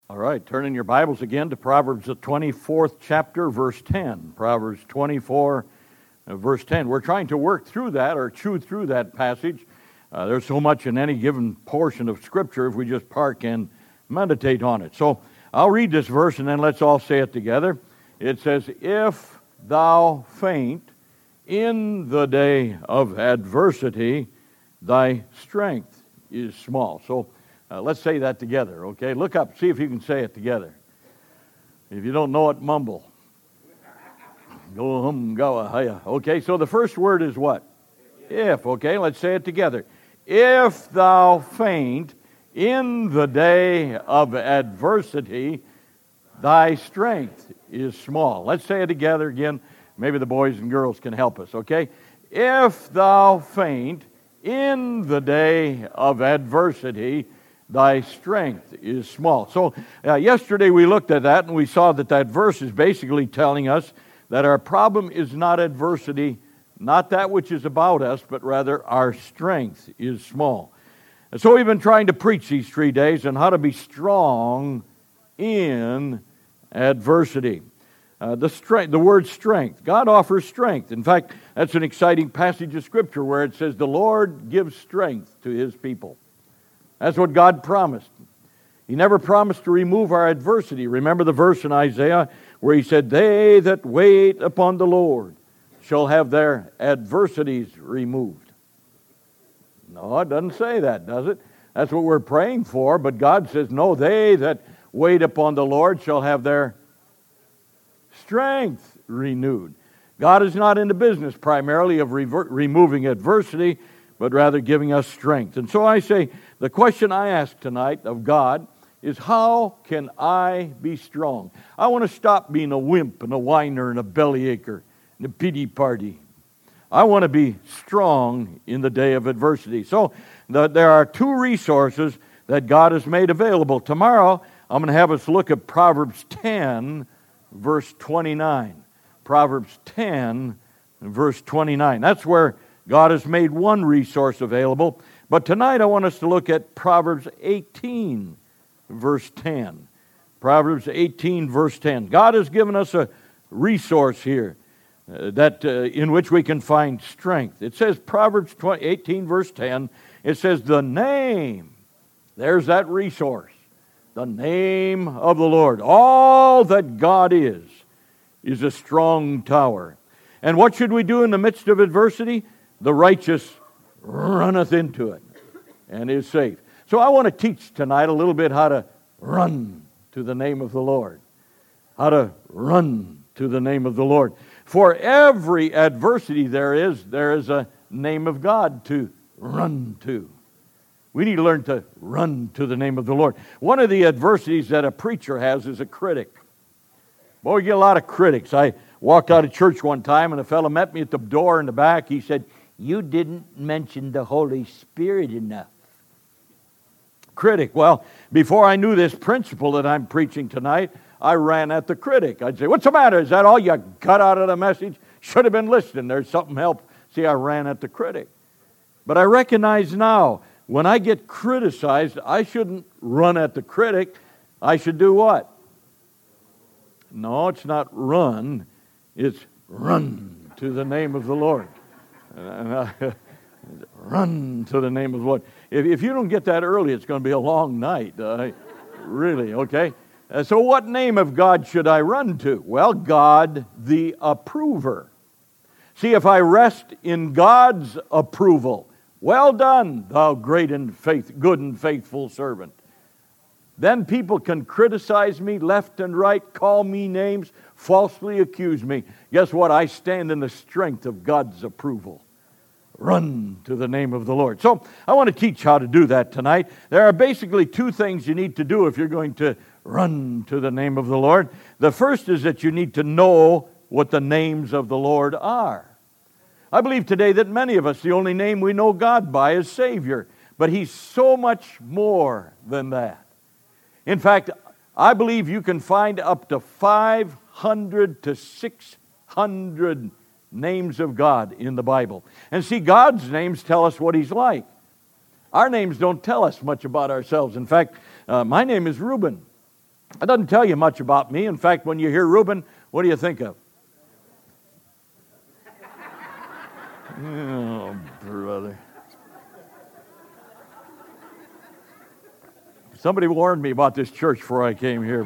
All right, turn in your Bibles again to Proverbs, the 24th chapter, verse 10. Proverbs 24, verse 10. We're trying to work through that or chew through that passage. There's so much in any given portion of Scripture if we just park and meditate on it. So I'll read this verse and then let's all say it together. It says, "If thou faint in the day of adversity, thy strength is small." So let's say that together, okay? Look up, see if you can say it together. If you don't know it, mumble. Go. Okay, so the first word is what? If, okay? Let's say it together. If thou faint in the day of adversity, thy strength is small. Let's say it together again. Maybe the boys and girls can help us, okay? If thou faint in the day of adversity, thy strength is small. So yesterday we looked at that and we saw that that verse is basically telling us that our problem is not adversity, not that which is about us, but rather our strength is small. And so we've been trying to preach these 3 days on how to be strong in adversity. The word strength. God offers strength. In fact, that's an exciting passage of Scripture where it says the Lord gives strength to His people. That's what God promised. He never promised to remove our adversity. Remember the verse in Isaiah where He said, "They that wait upon the Lord shall have their adversities removed." No, it doesn't say that, does it? That's what we're praying for, but God says, no, they that wait upon the Lord shall have their strength renewed. God is not in the business primarily of removing adversity, but rather giving us strength. And so I say, the question I ask tonight of God is, how can I be strong? I want to stop being a wimp and a whiner and a bellyacre and a pity party. I want to be strong in the day of adversity. So there are two resources that God has made available. Tomorrow, I'm going to have us look at Proverbs 10, verse 29. Proverbs 10, verse 29. That's where God has made one resource available. But tonight I want us to look at Proverbs 18, verse 10. Proverbs 18, verse 10. God has given us a resource here in which we can find strength. It says, Proverbs 18, verse 10, it says, the name, there's that resource, the name of the Lord. All that God is a strong tower. And what should we do in the midst of adversity? The righteous runneth into it and is safe. So I want to teach tonight a little bit how to run to the name of the Lord. How to run to the name of the Lord. For every adversity there is a name of God to run to. We need to learn to run to the name of the Lord. One of the adversities that a preacher has is a critic. Boy, we get a lot of critics. I walked out of church one time and a fellow met me at the door in the back. He said, "You didn't mention the Holy Spirit enough." Critic. Well, before I knew this principle that I'm preaching tonight, I ran at the critic. I'd say, "What's the matter? Is that all you got out of the message? Should have been listening. There's something else." See, I ran at the critic. But I recognize now, when I get criticized, I shouldn't run at the critic. I should do what? No, it's not run. It's run to the name of the Lord. Run to the name of the Lord. If you don't get that early, it's going to be a long night. Really, okay? So what name of God should I run to? Well, God the approver. See, if I rest in God's approval, well done, thou great and good and faithful servant. Then people can criticize me left and right, call me names, falsely accuse me. Guess what? I stand in the strength of God's approval. Run to the name of the Lord. So I want to teach how to do that tonight. There are basically two things you need to do if you're going to run to the name of the Lord. The first is that you need to know what the names of the Lord are. I believe today that many of us, the only name we know God by is Savior. But He's so much more than that. In fact, I believe you can find up to 500 to 600 names of God in the Bible. And see, God's names tell us what He's like. Our names don't tell us much about ourselves. In fact, my name is Reuben. It doesn't tell you much about me. In fact, when you hear Reuben, what do you think of? Oh, brother. Somebody warned me about this church before I came here,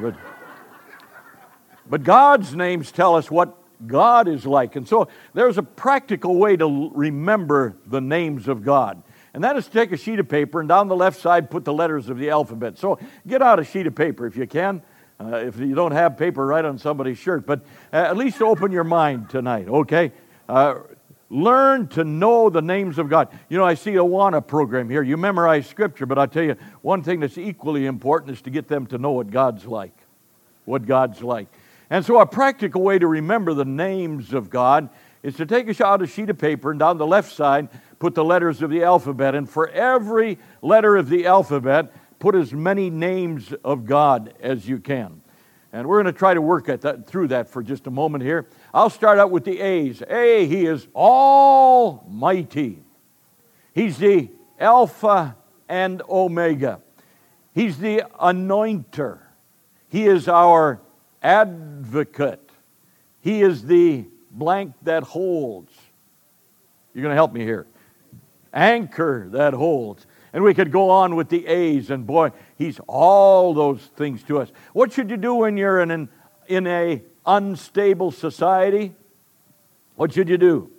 but God's names tell us what God is like. And so there's a practical way to remember the names of God. And that is to take a sheet of paper and down the left side put the letters of the alphabet. So get out a sheet of paper if you can. If you don't have paper, write on somebody's shirt. But at least open your mind tonight, okay? Learn to know the names of God. You know, I see a Awana program here. You memorize Scripture, but I tell you, one thing that's equally important is to get them to know what God's like. What God's like. And so a practical way to remember the names of God is to take out a sheet of paper and down the left side put the letters of the alphabet. And for every letter of the alphabet, put as many names of God as you can. And we're going to try to work through that for just a moment here. I'll start out with the A's. A, He is Almighty. He's the Alpha and Omega. He's the Anointer. He is our Advocate. He is the blank that holds. You're going to help me here. Anchor that holds. And we could go on with the A's, and boy, He's all those things to us. What should you do when you're in a unstable society? What should you do?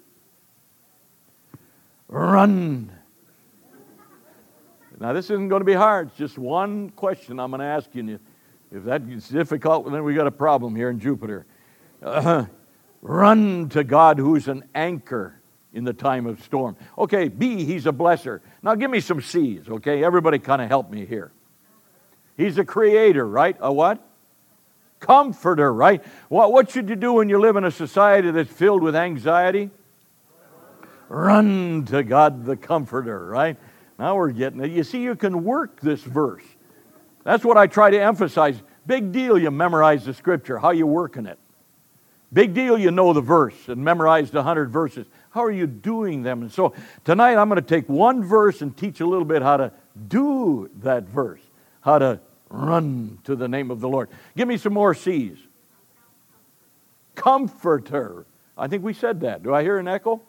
Run. Now, this isn't going to be hard. It's just one question I'm going to ask you. If that gets difficult, then we got a problem here in Jupiter. Run to God, who's an anchor in the time of storm. Okay, B, He's a blesser. Now give me some C's, okay? Everybody kind of help me here. He's a creator, right? A what? Comforter, right? What should you do when you live in a society that's filled with anxiety? Run to God the Comforter, right? Now we're getting it. You see, you can work this verse. That's what I try to emphasize. Big deal you memorize the Scripture. How you working it? Big deal you know the verse and memorized 100 verses. How are you doing them? And so tonight I'm going to take one verse and teach a little bit how to do that verse. How to run to the name of the Lord. Give me some more C's. Comforter. I think we said that. Do I hear an echo?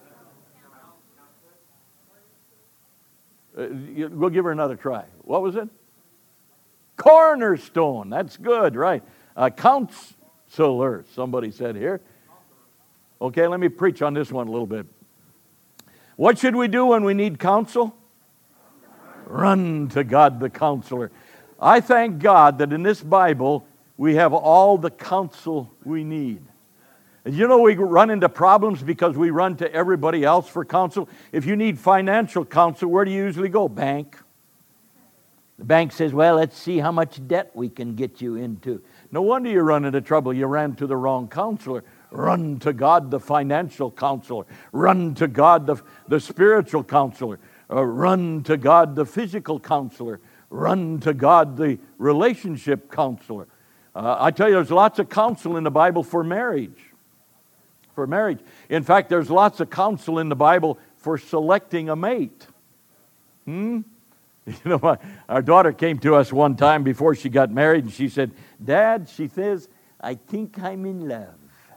We'll give her another try. What was it? Cornerstone. That's good, right? Counselor, somebody said here. Okay, let me preach on this one a little bit. What should we do when we need counsel? Run to God the Counselor. I thank God that in this Bible we have all the counsel we need. And you know, we run into problems because we run to everybody else for counsel. If you need financial counsel, where do you usually go? Bank. The bank says, well, let's see how much debt we can get you into. No wonder you run into trouble. You ran to the wrong counselor. Run to God, the financial counselor. Run to God, the spiritual counselor. Run to God, the physical counselor. Run to God, the relationship counselor. I tell you, there's lots of counsel in the Bible for marriage. For marriage. In fact, there's lots of counsel in the Bible for selecting a mate. You know, our daughter came to us one time before she got married, and she said, Dad, she says, I think I'm in love.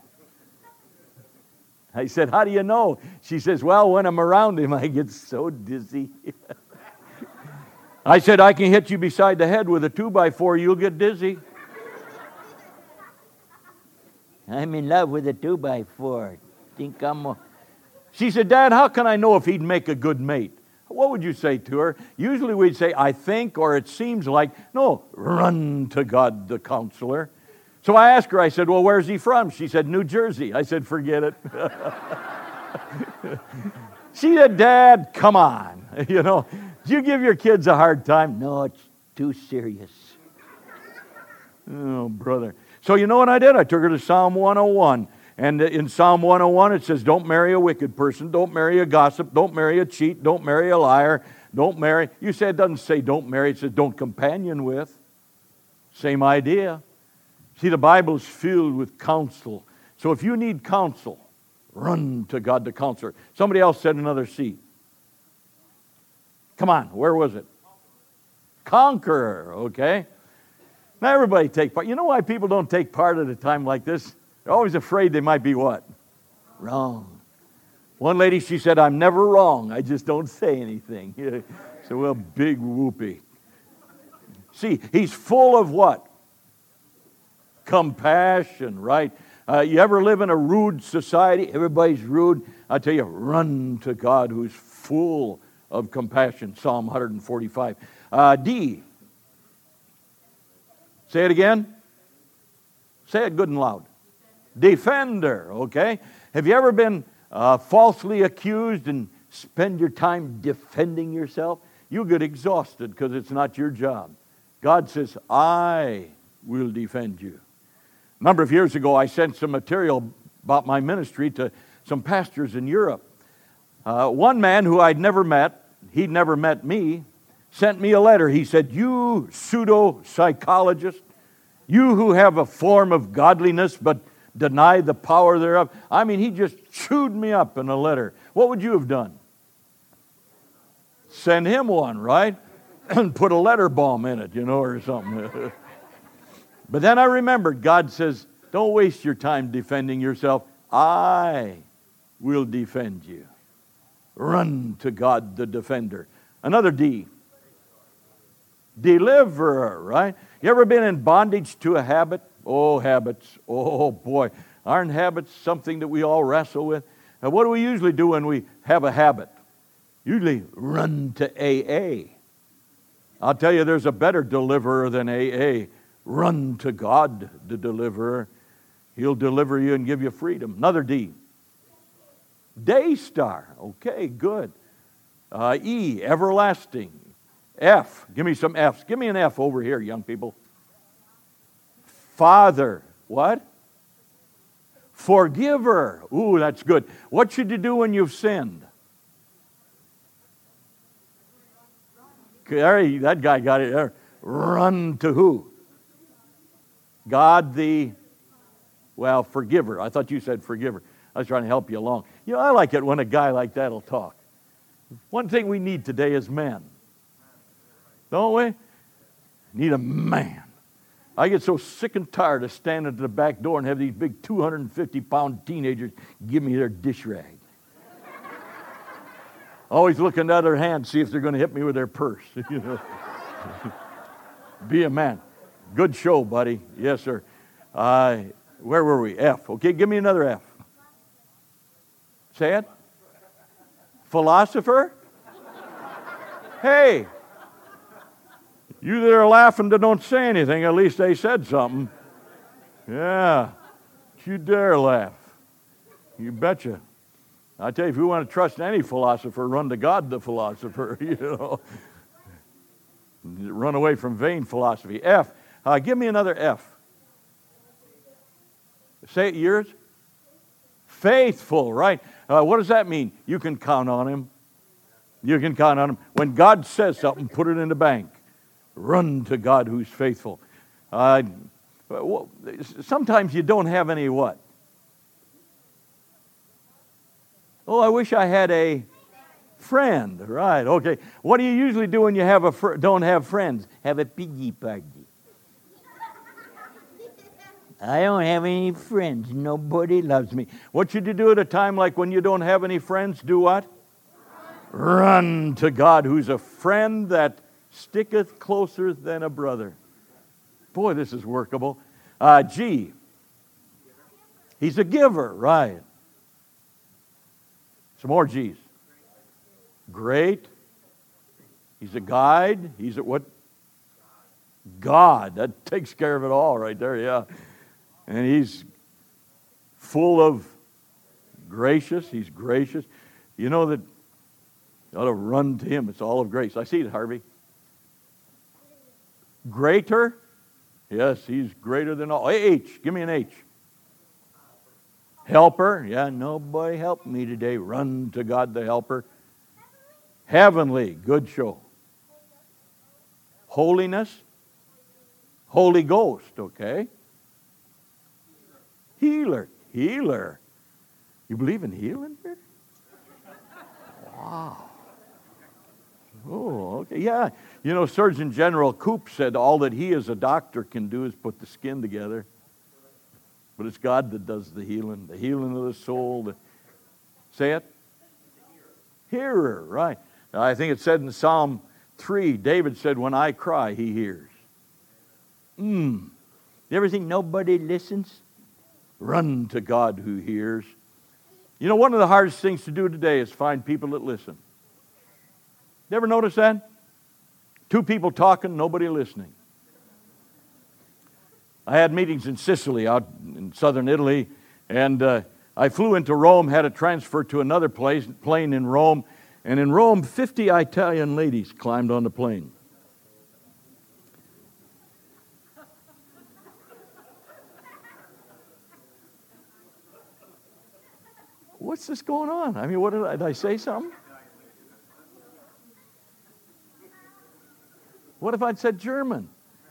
I said, how do you know? She says, well, when I'm around him, I get so dizzy. I said, I can hit you beside the head with a 2x4, you'll get dizzy. I'm in love with a 2x4. Think I'm... She said, Dad, how can I know if he'd make a good mate? What would you say to her? Usually we'd say, I think, or it seems like. No, run to God the Counselor. So I asked her, I said, well, where's he from? She said, New Jersey. I said, forget it. She said, Dad, come on. You know, do you give your kids a hard time? No, it's too serious. Oh, brother. So you know what I did? I took her to Psalm 101. And in Psalm 101 it says, don't marry a wicked person, don't marry a gossip, don't marry a cheat, don't marry a liar, don't marry. You say it doesn't say don't marry, it says don't companion with. Same idea. See, the Bible is filled with counsel. So if you need counsel, run to God the Counselor. Somebody else said another C. Come on, where was it? Conqueror, okay. Now everybody take part. You know why people don't take part at a time like this? They're always afraid they might be what? Wrong. One lady, she said, I'm never wrong. I just don't say anything. So, well, big whoopee. See, he's full of what? Compassion, right? You ever live in a rude society? Everybody's rude. I tell you, run to God who's full of compassion. Psalm 145. D. Say it again. Say it good and loud. Defender, okay? Have you ever been falsely accused and spend your time defending yourself? You get exhausted because it's not your job. God says, I will defend you. A number of years ago, I sent some material about my ministry to some pastors in Europe. One man who I'd never met, he'd never met me, sent me a letter. He said, you pseudo-psychologist, you who have a form of godliness but deny the power thereof. I mean, he just chewed me up in a letter. What would you have done? Send him one, right? And put a letter bomb in it, or something. But then I remembered, God says, don't waste your time defending yourself. I will defend you. Run to God the defender. Another D. Deliverer, right? You ever been in bondage to a habit? Oh, habits. Oh, boy. Aren't habits something that we all wrestle with? And what do we usually do when we have a habit? Usually run to AA. I'll tell you, there's a better deliverer than AA. Run to God, the deliverer. He'll deliver you and give you freedom. Another D. Daystar. Okay, good. E. Everlasting. F. Give me some Fs. Give me an F over here, young people. Father. What? Forgiver. Ooh, that's good. What should you do when you've sinned? That guy got it there. Run to who? God the, forgiver. I thought you said forgiver. I was trying to help you along. I like it when a guy like that will talk. One thing we need today is men. Don't we? Need a man. I get so sick and tired of standing at the back door and have these big 250-pound teenagers give me their dish rag. Always looking at their hand, see if they're going to hit me with their purse. Be a man. Good show, buddy. Yes, sir. Where were we? F. Okay, give me another F. Say it. Philosopher? Hey, you that are laughing that don't say anything, at least they said something. Yeah. Don't you dare laugh. You betcha. I tell you, if you want to trust any philosopher, run to God the philosopher, Run away from vain philosophy. F. Give me another F. Say it, yours. Faithful, right? What does that mean? You can count on him. You can count on him. When God says something, put it in the bank. Run to God who's faithful. Sometimes you don't have any what? Oh, I wish I had a friend. Right, okay. What do you usually do when you have don't have friends? Have a piggy party. I don't have any friends. Nobody loves me. What should you do at a time like when you don't have any friends? Do what? Run to God who's a friend that sticketh closer than a brother. Boy, this is workable. G. He's a giver, right. Some more G's. Great. He's a guide. He's a what? God. That takes care of it all right there, yeah. And he's full of gracious. He's gracious. You know that you ought to run to him. It's all of grace. I see it, Harvey. Greater. Yes, he's greater than all. H. Give me an H. Helper. Yeah, nobody helped me today. Run to God the helper. Heavenly. Good show. Holiness. Holy Ghost. Okay. Healer. Healer. You believe in healing here? Wow. Oh, okay. Yeah. You know, Surgeon General Koop said all that he as a doctor can do is put the skin together. But it's God that does the healing of the soul. Say it? Hearer, right. I think it said in Psalm 3, David said, when I cry, he hears. You ever think nobody listens? Run to God who hears. You know, one of the hardest things to do today is find people that listen. You ever notice that? Two people talking, nobody listening. I had meetings in Sicily, out in southern Italy, and I flew into Rome, had a transfer to another plane in Rome, and in Rome, 50 Italian ladies climbed on the plane. What's this going on? I mean, what did I say something? What if I'd said German?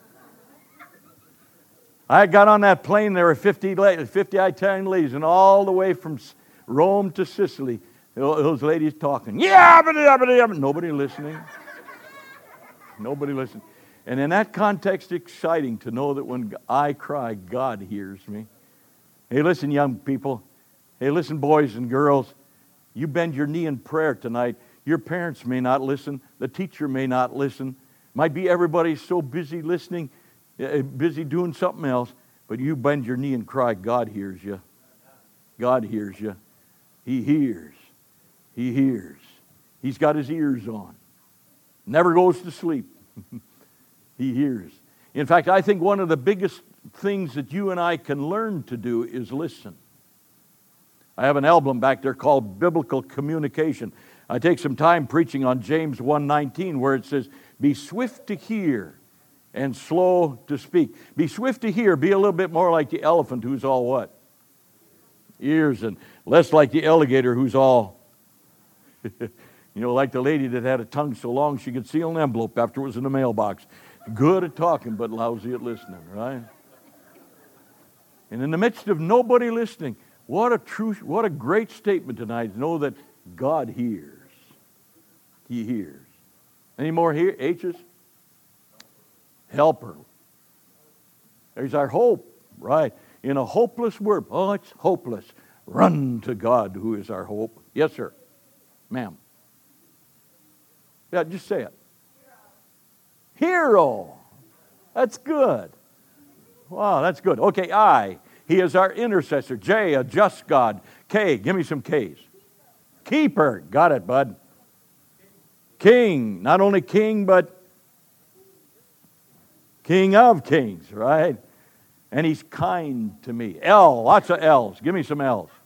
I got on that plane, there were 50 Italian ladies, and all the way from Rome to Sicily, those ladies talking. Nobody listening. Nobody listening. And in that context, it's exciting to know that when I cry, God hears me. Hey, listen, young people. Hey, listen, boys and girls. You bend your knee in prayer tonight. Your parents may not listen. The teacher may not listen. Might be everybody's so busy listening, busy doing something else, but you bend your knee and cry, God hears you. God hears you. He hears. He hears. He's got his ears on. Never goes to sleep. He hears. In fact, I think one of the biggest things that you and I can learn to do is listen. I have an album back there called Biblical Communication. I take some time preaching on James 1:19 where it says, be swift to hear and slow to speak. Be swift to hear. Be a little bit more like the elephant who's all what? Ears, and less like the alligator who's all, like the lady that had a tongue so long she could seal an envelope after it was in the mailbox. Good at talking, but lousy at listening, right? And in the midst of nobody listening, what a great statement tonight to know that God hears. He hears. Any more here? H's? Helper. There's our hope, right? In a hopeless world. Oh, it's hopeless. Run to God who is our hope. Yes, sir. Ma'am. Yeah, just say it. Hero. That's good. Wow, that's good. Okay, I. He is our intercessor. J, a just God. K, give me some K's. Keeper. Got it, bud. King. Not only king, but King of kings, right? And he's kind to me. L, lots of L's. Give me some L's.